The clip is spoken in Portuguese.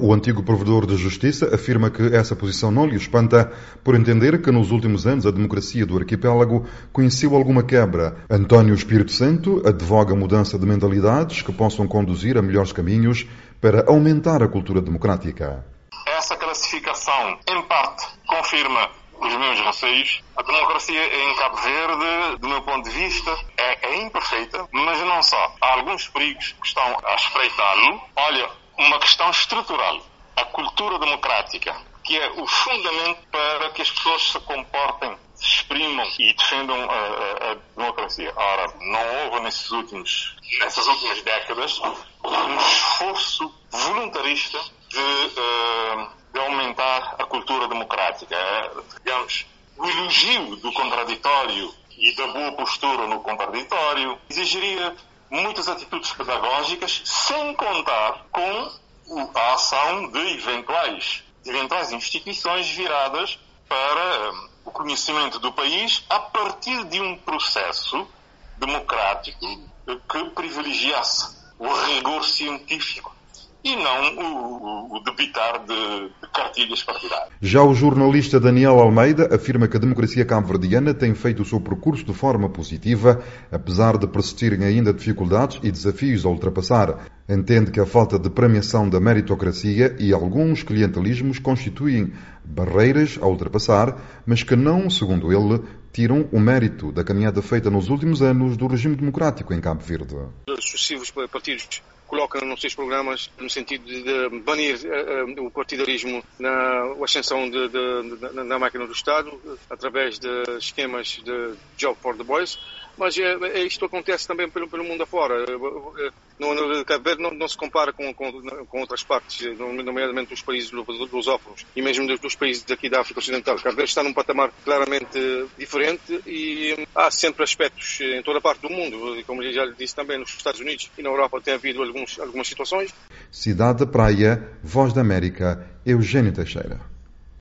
O antigo provedor de justiça afirma que essa posição não lhe espanta, por entender que nos últimos anos a democracia do arquipélago conheceu alguma quebra. António Espírito Santo advoga a mudança de mentalidades que possam conduzir a melhores caminhos para aumentar a cultura democrática. Essa classificação, em parte, confirma os meus receios. A democracia em Cabo Verde, do meu ponto de vista, é imperfeita, mas não só. Há alguns perigos que estão a espreitá-lo. Olha, uma questão estrutural, a cultura democrática, que é o fundamento para que as pessoas se comportem, se exprimam e defendam a democracia. Ora, não houve nessas últimas décadas um esforço voluntarista de aumentar a cultura democrática. Digamos, o elogio do contraditório e da boa postura no contraditório exigiria muitas atitudes pedagógicas, sem contar com a ação de eventuais instituições viradas para o conhecimento do país a partir de um processo democrático que privilegiasse o rigor científico e não o debitar de cartilhas partidárias. Já o jornalista Daniel Almeida afirma que a democracia cabo-verdiana tem feito o seu percurso de forma positiva, apesar de persistirem ainda dificuldades e desafios a ultrapassar. Entende que a falta de premiação da meritocracia e alguns clientelismos constituem barreiras a ultrapassar, mas que não, segundo ele, tiram o mérito da caminhada feita nos últimos anos do regime democrático em Cabo Verde. Os sucessivos partidos colocam nos seus programas no sentido de banir o partidarismo na ascensão na máquina do Estado, através de esquemas de Job for the Boys, mas isto acontece também pelo mundo afora. No Cabo Verde não se compara com outras partes, nomeadamente os países lusófonos e mesmo dos países daqui da África Ocidental. Cabo Verde está num patamar claramente diferente e há sempre aspectos em toda a parte do mundo, como já lhe disse também nos Estados Unidos e na Europa tem havido algumas situações. Cidade da Praia, Voz da América, Eugênio Teixeira.